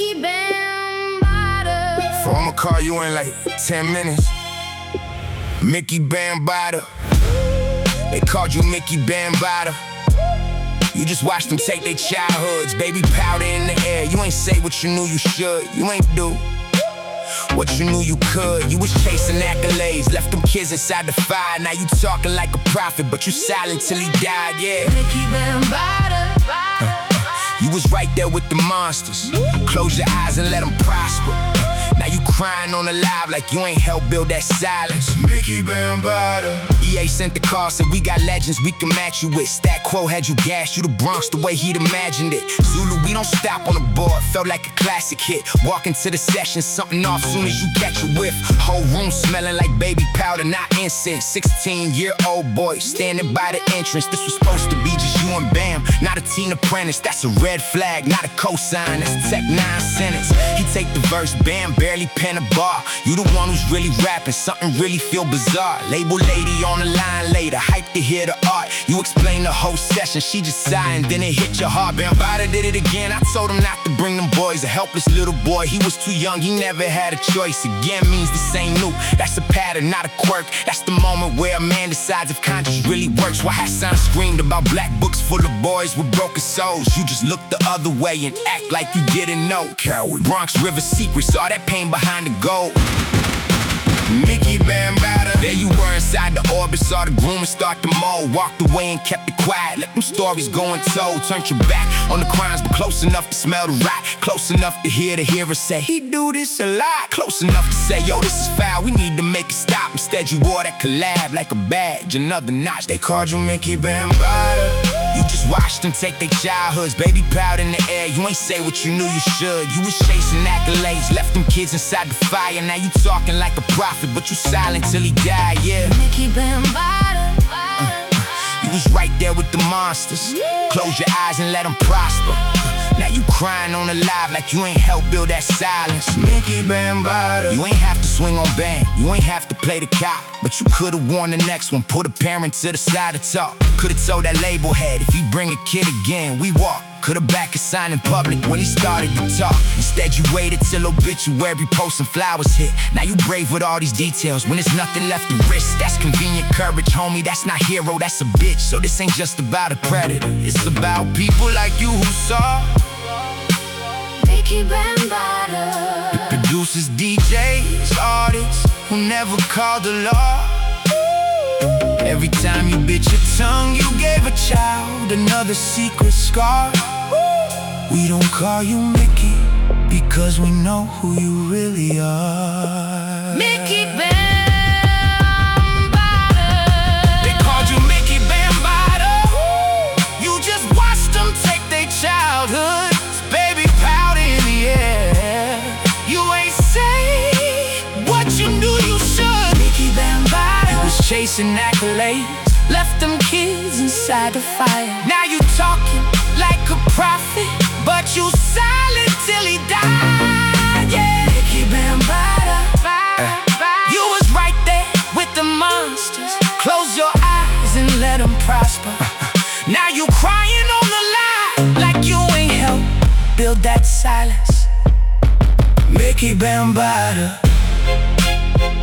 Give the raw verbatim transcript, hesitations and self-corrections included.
Mickey Bambaataa. So I'ma call you in like ten minutes. Mickey Bambaataa. They called you Mickey Bambaataa. You just watched them take their childhoods. Baby powder in the air. You ain't say what you knew you should. You ain't do what you knew you could. You was chasing accolades, left them kids inside the fire. Now you talking like a prophet, but you silent till he died, yeah. Mickey Bambaataa. You was right there with the monsters. Close your eyes and let them prosper. Now you crying on the live like you ain't helped build that silence. Mickey Bambaataa. E A sent the call, said we got legends we can match you with. Stat Quo had you gassed, you the Bronx the way he'd imagined it. Zulu, we don't stop on the board, felt like a classic hit. Walk into the session, something off soon as you catch a whiff. Whole room smelling like baby powder, not incense. sixteen year old boy standing by the entrance. This was supposed to be just you and Bam, not a teen apprentice. That's a red flag, not a cosign, that's a Tech Nine sentence. He take the verse, Bam barely pen a bar. You the one who's really rapping, something really feel bizarre. Label lady on the line later, hype to hear the art. You explain the whole session, she just sighing, then it hit your heart. Bambaataa did it again, I told him not to bring them boys. A helpless little boy, he was too young, he never had a choice. Again means this ain't new, that's a pattern, not a quirk. That's the moment where a man decides if conscience really works. Why Hassan screamed about black books full of boys with broken souls. You just look the other way and act like you didn't know. Coward. Bronx River secrets, all that pain behind the gold. Mickey Bambaataa. There you were inside the orbit, saw the grooming start to mold. Walked away and kept it quiet, let them stories go untold. Turned your back on the crimes, but close enough to smell the rot. Close enough to hear the hearer say, he do this a lot. Close enough to say, yo, this is foul, we need to make it stop. Instead you wore that collab like a badge, another notch. They called you Mickey Bambaataa. You just watched them take their childhoods, baby powder in the air. You ain't say what you knew you should. You was chasing accolades, left them kids inside the fire. Now you talking like a prophet, but you silent till he died, yeah. Mickey Bambaataa. You was right there with the monsters. Close your eyes and let them prosper. Now you crying on the live like you ain't helped build that silence. Mickey Bambaataa. You ain't have to swing on Bam, you ain't have to play the cop, but you could've won the next one. Put a parent to the side to talk. Could've told that label head, if you bring a kid again, we walk. Could've back a sign in public when he started to talk. Instead you waited till obituary posts and flowers hit. Now you brave with all these details when there's nothing left to risk. That's convenient courage, homie, that's not hero, that's a bitch. So this ain't just about a predator, it's about people like you who saw Mickey Bambaataa. Producers, D Js, artists who never called the law. Every time you bit your tongue, you gave a child another secret scar. We don't call you Mickey because we know who you really are. Mickey Bambaataa. They called you Mickey Bambaataa. You just watched them take their childhood, baby powder in the air. You ain't say what you knew you should. Mickey Bambaataa. You was chasing accolades, left them kids inside the fire. Now you talking like a prophet, but you silent till he died, yeah. Mickey Bambaataa. You was right there with the monsters. Close your eyes and let them prosper. Now you crying on the line like you ain't helped build that silence. Mickey Bambaataa.